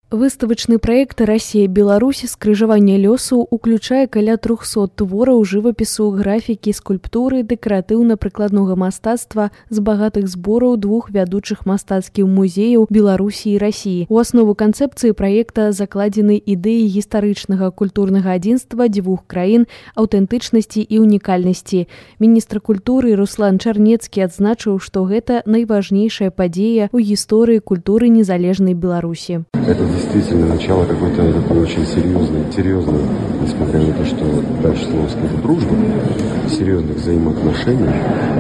Выставачны праект «Россия-Беларусь. Скрыжаванне лёсу» уключае каля 300 твораў жывапісу, графікі, скульптуры, дэкаратыўна-прыкладнога мастацтва з багатых збораў двух вядучых мастацкіх музеяў Беларусі і Расіі. У аснову канцэпцыі праекта закладзены ідэі гістарычнага культурнага адзінства дзвюх краін, аўтэнтычнасці і унікальнасці. Міністр культуры Руслан Чарнецкі адзначыў, што гэта найважнейшая падзея ў гісторыі культуры незалежнай Беларусі. Это действительно начало какой-то такой очень серьезной, несмотря на то, что дальше слово сказать дружба, серьезных взаимоотношений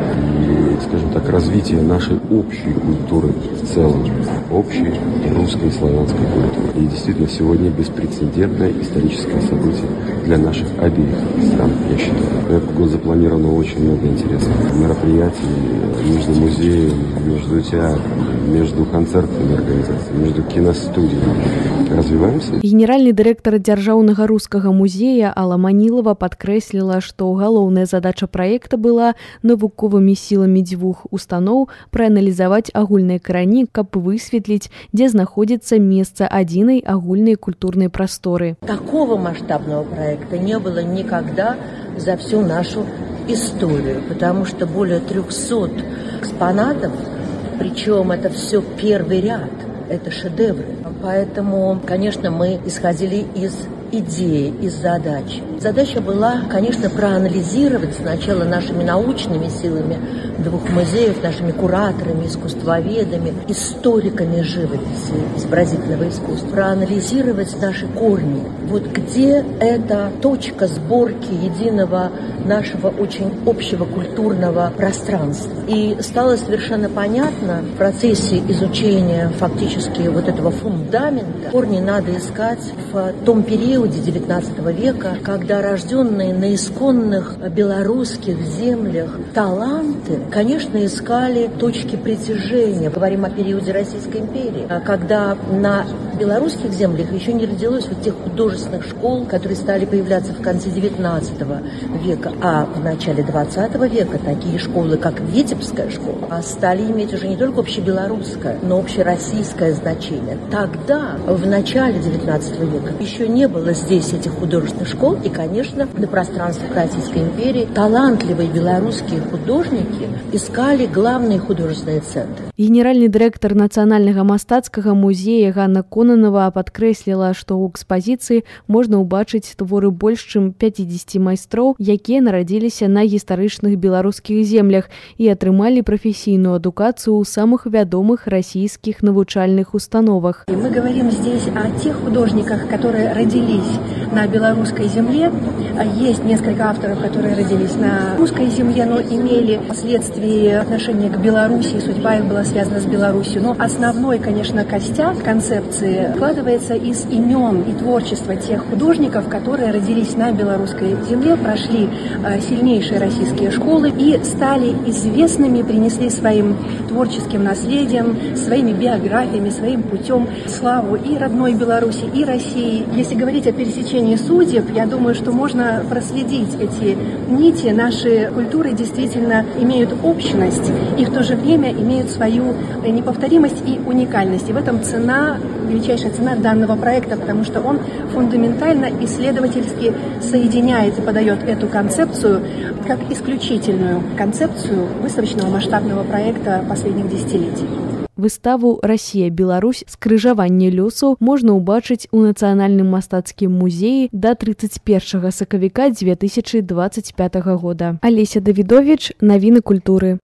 и, скажем так, развития нашей общей культуры в целом, общей русской и славянской культуры. И действительно сегодня беспрецедентное историческое событие для наших обеих стран, я считаю. В этот год запланировано очень много интересных мероприятий между музеем, между театром, между концертными организациями, между киностудиями. Развиваемся. Генеральны дырэктар дзяржаўнага рускага музея Алла Манілава падкрэсліла, што галоўная задача праекта была навуковымі сіламі дзвюх устаноў прааналізаваць агульныя карані, каб высветліць, дзе знаходзіцца месца адзінай агульнай культурнай прасторы. Такого масштабного проекта не было никогда за всю нашу историю, потому что более 300 экспонатов, причем это все первый ряд. Это шедевры. Поэтому, конечно, мы исходили из идеи, из задач. Задача была, конечно, проанализировать сначала нашими научными силами двух музеев, нашими кураторами, искусствоведами, историками живописи, изобразительного искусства, проанализировать наши корни. Вот где эта точка сборки единого нашего очень общего культурного пространства. И стало совершенно понятно в процессе изучения фактически вот этого фундамента, корни надо искать в том периоде XIX века, когда рожденные на исконных белорусских землях таланты, конечно, искали точки притяжения. Говорим о периоде Российской империи, когда на белорусских землях еще не родилось вот тех художественных школ, которые стали появляться в конце XIX века, а в начале XX века такие школы, как Витебская школа, стали иметь уже не только общебелорусское, но общероссийское значение. Тогда, в начале XIX века, еще не было здесь этих художественных школ, и, конечно, на пространствах Российской империи талантливые белорусские художники искали главные художественные центры. Генеральны дырэктар Нацыянальнага мастацкага музея Ганна Конанова падкрэсліла, што ў экспазіцыі можна ўбачыць творы больш чым 50 майстроў, якія нарадзіліся на гістарычных беларускіх землях і атрымалі прафесійную адукацыю ў самых вядомых расійскіх навучальных установах. Мы говорим здесь о тех художниках, которые родились на белорусской земле. Есть несколько авторов, которые родились на русской земле, но имели впоследствии отношение к Беларуси, судьба их была связана с Беларусью. Но основной, конечно, костяк концепции складывается из имен и творчества тех художников, которые родились на белорусской земле, прошли сильнейшие российские школы и стали известными, принесли своим творческим наследием, своими биографиями, своим путем славу и родной Беларуси, и России. Если говорить о пересечении судеб, я думаю, что можно проследить эти нити. Наши культуры действительно имеют общность и в то же время имеют свою неповторимость и уникальность. И в этом величайшая цена данного проекта, потому что он фундаментально исследовательски соединяет и подает эту концепцию как исключительную концепцию выставочного масштабного проекта последних десятилетий. Выставу «Россия-Беларусь. Скрыжаванне лёсу» можна ўбачыць у Нацыянальным мастацкім музеі да 31 сакавіка 2025 года. Алеся Давідовіч, навіны культуры.